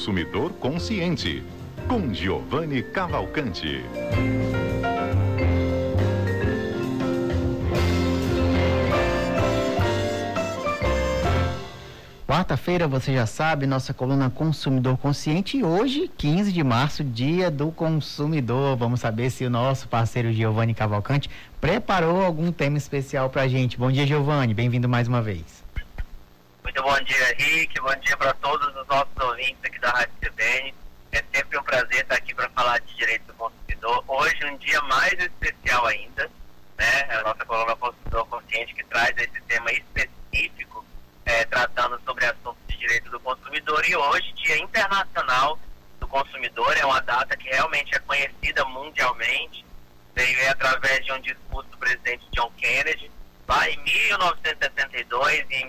consumidor consciente, com Giovanni Cavalcante. Quarta-feira, você já sabe, nossa coluna Consumidor Consciente, e hoje, 15 de março, Dia do Consumidor. Vamos saber se o nosso parceiro Giovanni Cavalcante preparou algum tema especial pra gente. Bom dia, Giovanni, bem-vindo mais uma vez. Muito bom dia, Rick, bom dia para todos os nossos ouvintes aqui da Rádio CBN. É sempre um prazer estar aqui para falar de direito do consumidor. Hoje, um dia mais especial ainda, né? A nossa coluna Consumidor Consciente que traz esse tema específico, tratando sobre assuntos de direito do consumidor. E hoje, Dia Internacional do Consumidor, é uma data que realmente é conhecida mundialmente. Veio através de um discurso do presidente John Kennedy, lá em 1972, e em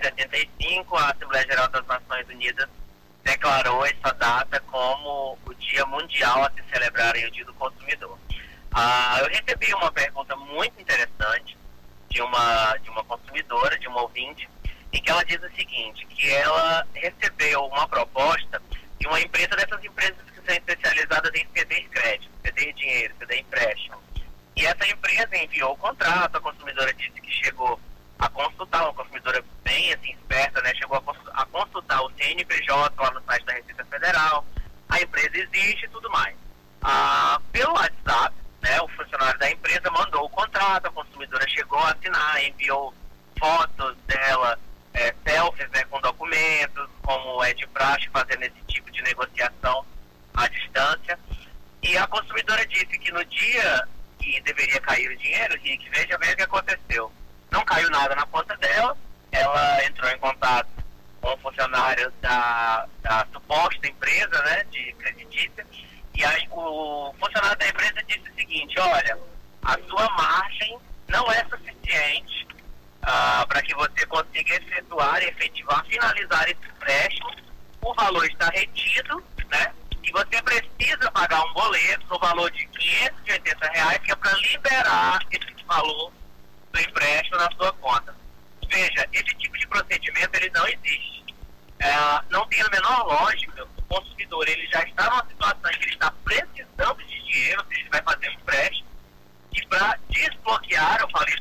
1985 a Assembleia Geral das Nações Unidas declarou essa data como o Dia Mundial a se celebrar o Dia do Consumidor. Eu recebi uma pergunta muito interessante de uma consumidora, de uma ouvinte, em que ela diz o seguinte, que ela recebeu uma proposta de uma empresa, dessas empresas que são especializadas em ceder crédito, ceder dinheiro, ceder empréstimo. E essa empresa enviou o contrato, a consumidora disse que chegou a consultar, uma consumidora bem assim, esperta, né? Chegou a consultar o CNPJ lá no site da Receita Federal, a empresa existe e tudo mais. Pelo WhatsApp, né, o funcionário da empresa mandou o contrato, a consumidora chegou a assinar, enviou fotos dela, selfies, né, com documentos, como é de praxe fazendo esse tipo de negociação à distância. E a consumidora disse que no dia que deveria cair o dinheiro, Rick, veja bem o que aconteceu. Não caiu nada na conta dela, ela entrou em contato com funcionários da suposta empresa, né, de creditícia, e aí o funcionário da empresa disse o seguinte: olha, a sua margem não é suficiente para que você consiga efetuar, efetivar, finalizar esse empréstimo. O valor está retido, né? E você precisa pagar um boleto no valor de R$580, que é para liberar esse valor do empréstimo na sua conta. Veja, esse tipo de procedimento ele não existe. Não tem a menor lógica. O consumidor ele já está numa situação em que ele está precisando de dinheiro, ou seja, ele vai fazer um empréstimo, e para desbloquear, eu falei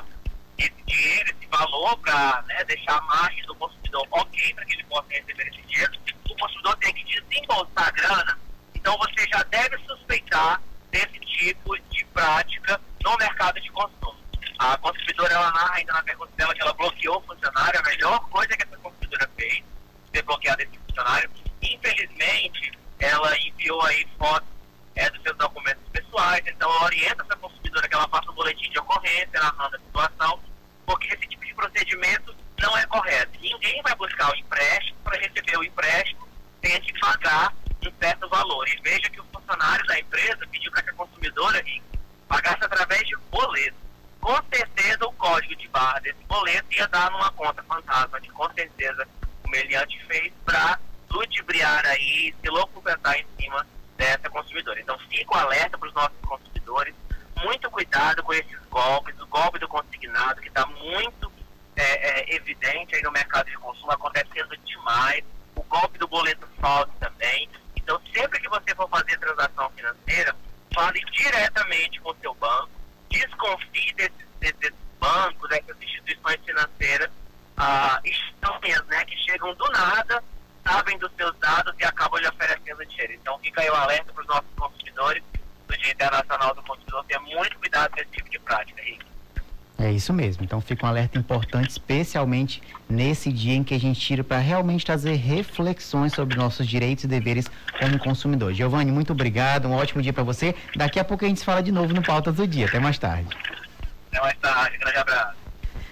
esse dinheiro, esse valor, para, né, deixar a margem do consumidor ok, para que ele possa receber esse dinheiro, o consumidor tem que desembolsar a grana. Então você já deve suspeitar desse tipo de prática no mercado de consumo. A consumidora, ela narra ainda na pergunta dela que ela bloqueou o funcionário. A melhor coisa que essa consumidora fez, ter bloqueado esse funcionário. Infelizmente, ela enviou aí fotos dos seus documentos pessoais. Então ela orienta essa consumidora que ela faça um boletim de ocorrência narrando a situação, porque esse tipo de procedimento não é correto. Ninguém vai buscar o empréstimo para receber o empréstimo, tem que pagar um certo valor. E veja que o funcionário da empresa pediu para que a consumidora pagasse através de boleto. Com certeza o código de barra desse boleto ia dar numa conta fantasma, que com certeza o meliante fez para ludibriar aí, se locumentar em cima dessa consumidora. Então fica o alerta para os nossos consumidores, muito cuidado com esses golpes, o golpe do consignado, que está muito evidente aí no mercado de consumo, acontecendo demais, o golpe do boleto falso também. Então sempre que você for fazer transação financeira, fale diretamente com o seu banco, desconfie desses bancos, dessas instituições financeiras estranhas, né, que chegam do nada, sabem dos seus dados e acabam lhe oferecendo dinheiro. Então fica aí o alerta para os nossos consumidores do Dia Internacional do Consumidor, ter muito cuidado com esse tipo de prática, Henrique. É isso mesmo, então fica um alerta importante, especialmente nesse dia em que a gente tira para realmente trazer reflexões sobre nossos direitos e deveres como consumidor. Giovanni, muito obrigado, um ótimo dia para você. Daqui a pouco a gente se fala de novo no Pautas do Dia. Até mais tarde. Até mais tarde, grande abraço.